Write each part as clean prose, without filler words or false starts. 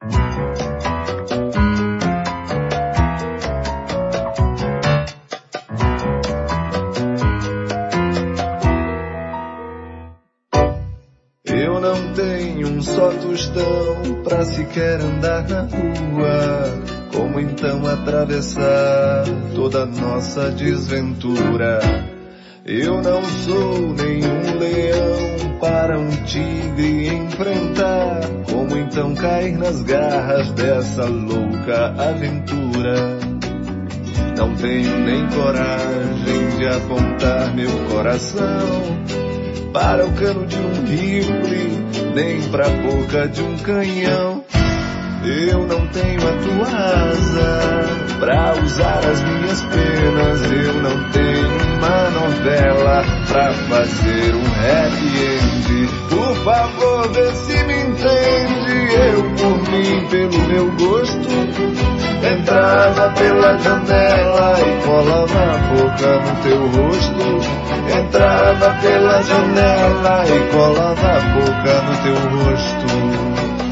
Eu não tenho um só tostão pra sequer andar na rua. Como então atravessar toda nossa desventura? Eu não sou nenhum leão para um tigre enfrentar. Como então cair nas garras dessa louca aventura? Não tenho nem coragem de apontar meu coração para o cano de um rifle, nem pra boca de um canhão. Eu não tenho a tua asa pra usar as minhas penas. Eu não tenho uma novela pra fazer um happy end. Por favor, vê se me entende. Eu por mim, pelo meu gosto, entrava pela janela e colava a boca no teu rosto. Entrava pela janela e colava a boca no teu rosto.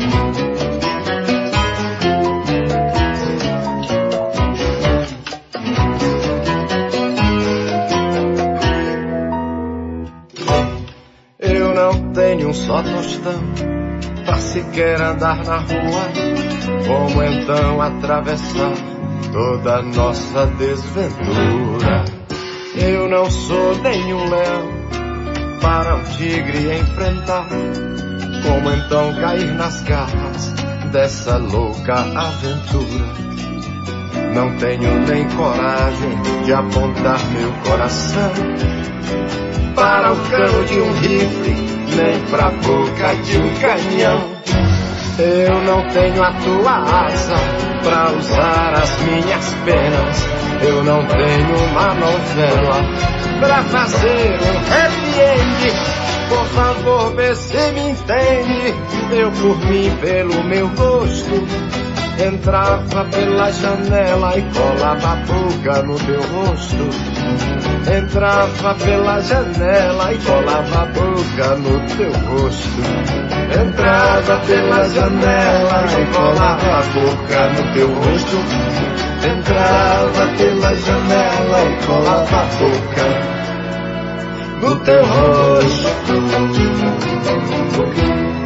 Eu não tenho um só tostão pra sequer andar na rua. Como então atravessar toda a nossa desventura? Eu não sou nenhum leão para um tigre enfrentar. Como então cair nas garras dessa louca aventura? Não tenho nem coragem de apontar meu coração para o cano de um rifle, nem pra boca de um canhão. Eu não tenho a tua asa pra usar as minhas penas. Eu não tenho uma novela pra fazer um happy end. Por favor, vê se me entende. Eu por mim, pelo meu gosto, entrava pela janela e colava a boca no teu rosto. Entrava pela janela e colava a boca no teu rosto. Entrava pela janela e colava a boca no teu rosto. Entrava pela janela e colava a boca no teu rosto.